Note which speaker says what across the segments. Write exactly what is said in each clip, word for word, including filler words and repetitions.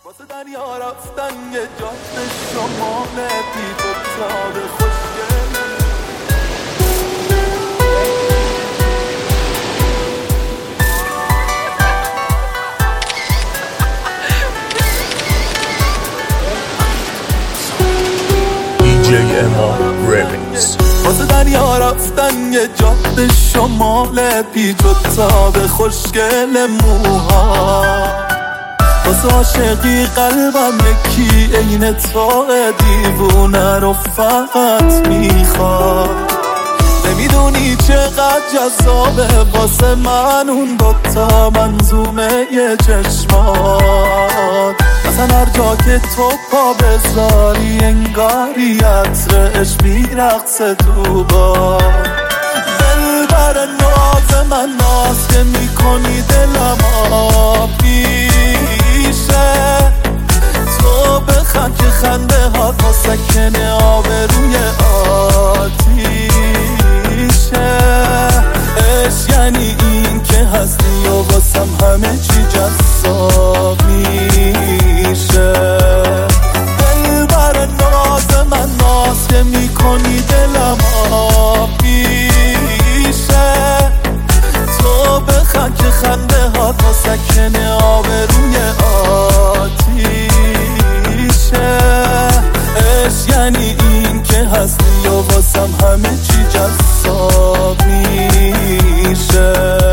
Speaker 1: واسه دریا رفتن یه جاده شمال بید و تاب خوشگل
Speaker 2: دی جی اما ریمیکس.
Speaker 1: واسه دریا رفتن یه جاده شمال پیچ و تاب خوشگل موها، واسه عاشقی قلبم یکی عین تو دیوونه رو فقط میخواد. نمیدونی چقدر جذابه واسه من اون دوتا منظومه یه چشمات. اصلا هر جا که تو پا بذاری انگاری عطرش میرقصه تو باد. دلبر ناز من ناز که میکنی دلم آب میشه. تو بخند که خنده ها تا سکنه آب روی آتیشه. عشق یعنی این که هستی و واسم همه چی جذاب میشه. دلبر ناز من ناز که میکنی دلم آب میشه. تو بخند که خنده ها تا سکنه آب روی آتیشه. عشق یعنی این که هستی و واسم همه چی جذاب میشه.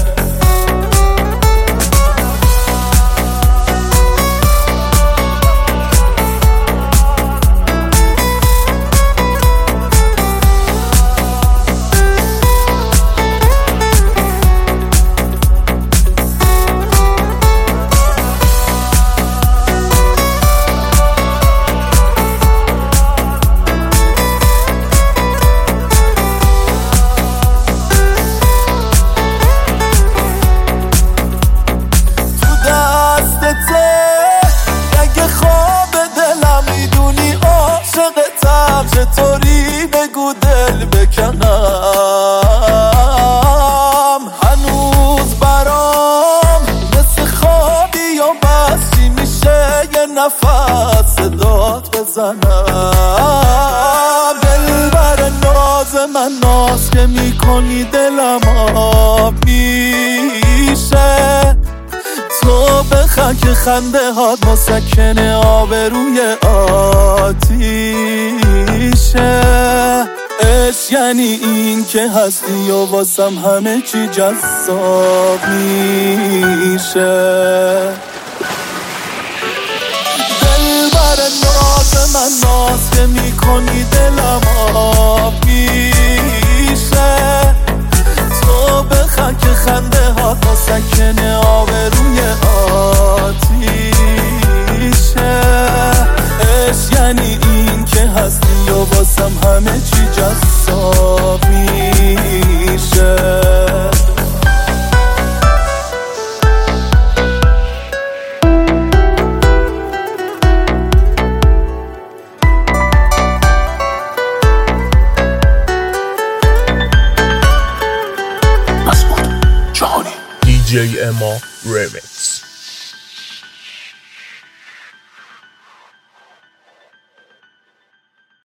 Speaker 1: چطوری بگو دل بکنم، هنوز برام مثل خوابی و بسی میشه یه نفس صدات بزنم. دلبر ناز من ناز که میکنی دلم آب میشه. تو بخند که خنده هات مسکنه آب روی آتیشه. عشق یعنی این که هستی و واسم همه چی جذاب میشه. دلبر ناز من ناز که میکنی دلم آب میشه. تو بخند که خنده ها تا سکنه آب روی آتیشه. عشق یعنی این که هستی و واسم همه چی جذاب میشه.
Speaker 2: دی جی اما ریمیکس.